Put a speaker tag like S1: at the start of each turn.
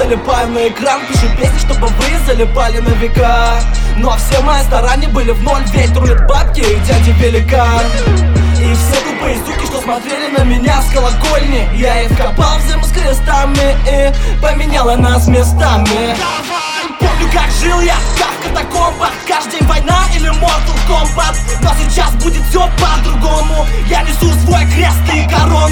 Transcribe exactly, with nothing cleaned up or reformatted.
S1: залипаю на экран, пишу песни, чтобы вы залипали на века. Но все мои старания были в ноль, ведь рулят бабки и дядя великан. И все тупые суки, что смотрели на меня с колокольни, я их копал в землю с крестами и поменяла нас местами. Помню, как жил я, как в катакомбах, каждый день война или Mortal Kombat. Но сейчас будет все по-другому, я несу свой крест и корону.